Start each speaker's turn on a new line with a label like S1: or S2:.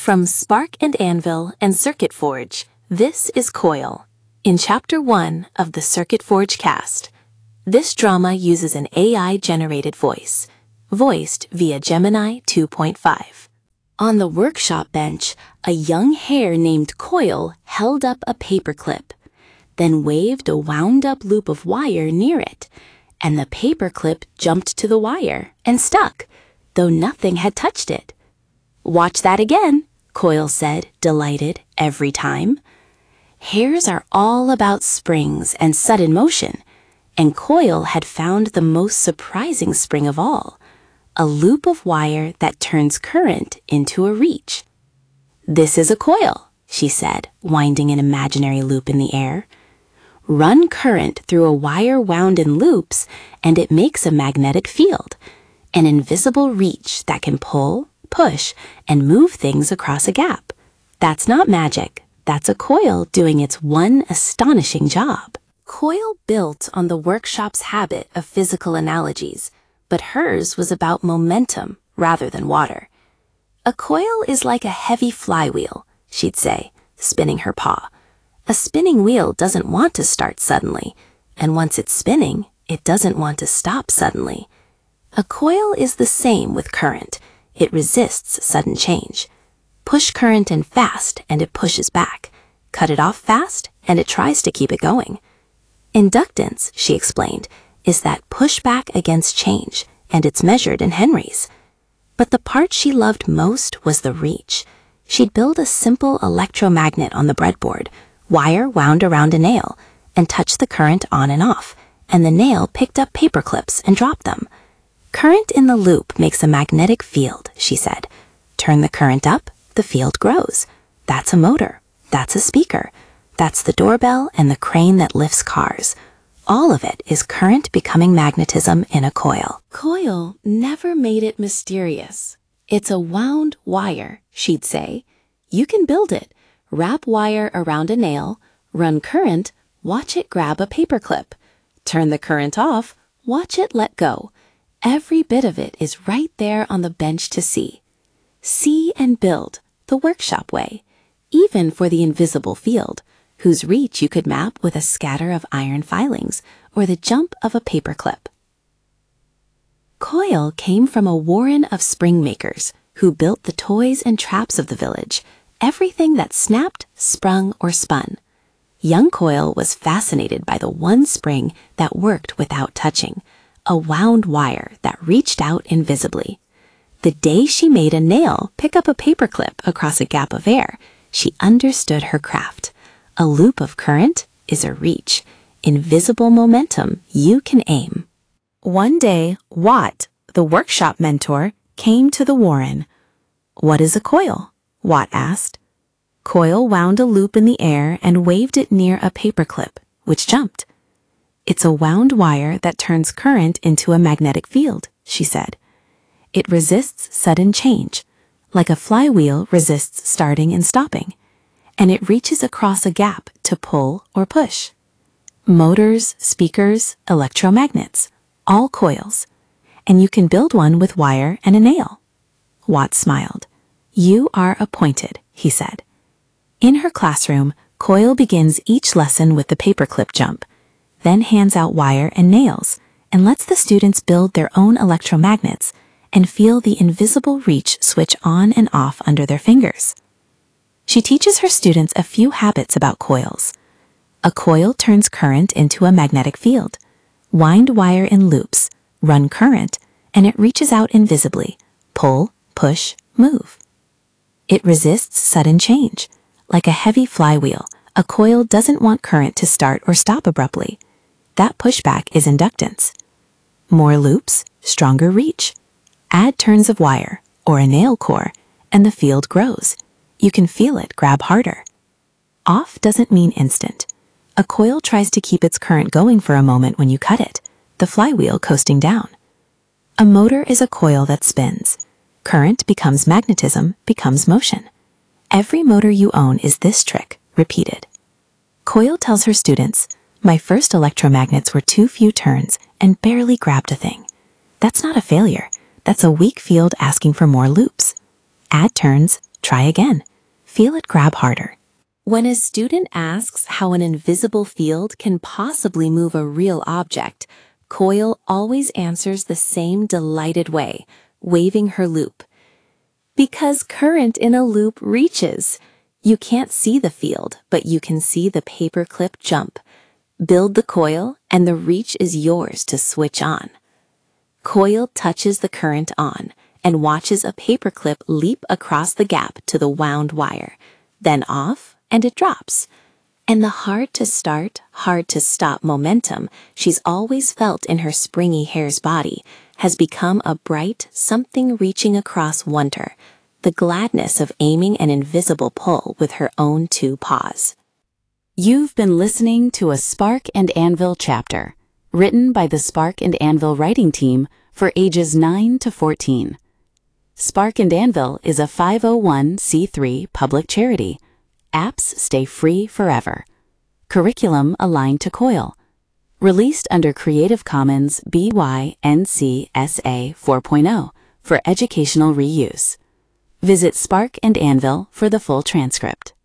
S1: From Spark and Anvil and Circuit Forge, this is Coil. In Chapter 1 of the Circuit Forge cast, this drama uses an AI-generated voice, voiced via Gemini 2.5. On the workshop bench, a young hare named Coil held up a paperclip, then waved a wound-up loop of wire near it, and the paperclip jumped to the wire and stuck, though nothing had touched it. "Watch that again," Coil said, delighted every time. Hares are all about springs and sudden motion, and Coil had found the most surprising spring of all, a loop of wire that turns current into a reach. "This is a coil," she said, winding an imaginary loop in the air. "Run current through a wire wound in loops, and it makes a magnetic field, an invisible reach that can pull, push, and move things across a gap. That's not magic. That's a coil doing its one astonishing job." Coil built on the workshop's habit of physical analogies, but hers was about momentum rather than water. "A coil is like a heavy flywheel," she'd say, spinning her paw. "A spinning wheel doesn't want to start suddenly, and once it's spinning, it doesn't want to stop suddenly. A coil is the same with current. It resists sudden change. Push current in fast and it pushes back. Cut it off fast and it tries to keep it going. Inductance," she explained, "is that pushback against change, and it's measured in henries." But the part she loved most was the reach. She'd build a simple electromagnet on the breadboard, wire wound around a nail, and touch the current on and off, and the nail picked up paper clips and dropped them. "Current in the loop makes a magnetic field," she said. "Turn the current up, the field grows. That's a motor. That's a speaker. That's the doorbell and the crane that lifts cars. All of it is current becoming magnetism in a coil." Coil never made it mysterious. "It's a wound wire," she'd say. "You can build it. Wrap wire around a nail, run current, watch it grab a paperclip. Turn the current off, watch it let go. Every bit of it is right there on the bench to see. See and build, the workshop way, even for the invisible field, whose reach you could map with a scatter of iron filings or the jump of a paperclip." Coil came from a warren of spring makers who built the toys and traps of the village, everything that snapped, sprung, or spun. Young Coil was fascinated by the one spring that worked without touching, a wound wire that reached out invisibly. The day she made a nail pick up a paperclip across a gap of air, she understood her craft. A loop of current is a reach, invisible momentum you can aim. One day, Watt, the workshop mentor, came to the warren. "What is a coil?" Watt asked. Coil wound a loop in the air and waved it near a paperclip, which jumped. "It's a wound wire that turns current into a magnetic field," she said. "It resists sudden change, like a flywheel resists starting and stopping, and it reaches across a gap to pull or push. Motors, speakers, electromagnets, all coils, and you can build one with wire and a nail." Watt smiled. "You are appointed," he said. In her classroom, Coil begins each lesson with the paperclip jump, then hands out wire and nails, and lets the students build their own electromagnets and feel the invisible reach switch on and off under their fingers. She teaches her students a few habits about coils. A coil turns current into a magnetic field. Wind wire in loops, run current, and it reaches out invisibly. Pull, push, move. It resists sudden change. Like a heavy flywheel, a coil doesn't want current to start or stop abruptly. That pushback is inductance. More loops, stronger reach. Add turns of wire, or a nail core, and the field grows. You can feel it grab harder. Off doesn't mean instant. A coil tries to keep its current going for a moment when you cut it, the flywheel coasting down. A motor is a coil that spins. Current becomes magnetism, becomes motion. Every motor you own is this trick, repeated. Coil tells her students, "My first electromagnets were too few turns and barely grabbed a thing. That's not a failure. That's a weak field asking for more loops. Add turns, Try again. Feel it grab harder. When a student asks how an invisible field can possibly move a real object, Coil always answers the same delighted way, waving her loop. Because current in a loop reaches. You can't see the field, but you can see the paperclip jump. Build the coil, and the reach is yours to switch on. Coil touches the current on and watches a paperclip leap across the gap to the wound wire, then off, and it drops. And the hard-to-start, hard-to-stop momentum she's always felt in her springy hare's body has become a bright something reaching across wonder, the gladness of aiming an invisible pull with her own two paws.
S2: You've been listening to a Spark and Anvil chapter, written by the Spark and Anvil writing team for ages 9 to 14. Spark and Anvil is a 501c3 public charity. Apps stay free forever. Curriculum aligned to COIL. Released under Creative Commons BY-NC-SA 4.0 for educational reuse. Visit Spark and Anvil for the full transcript.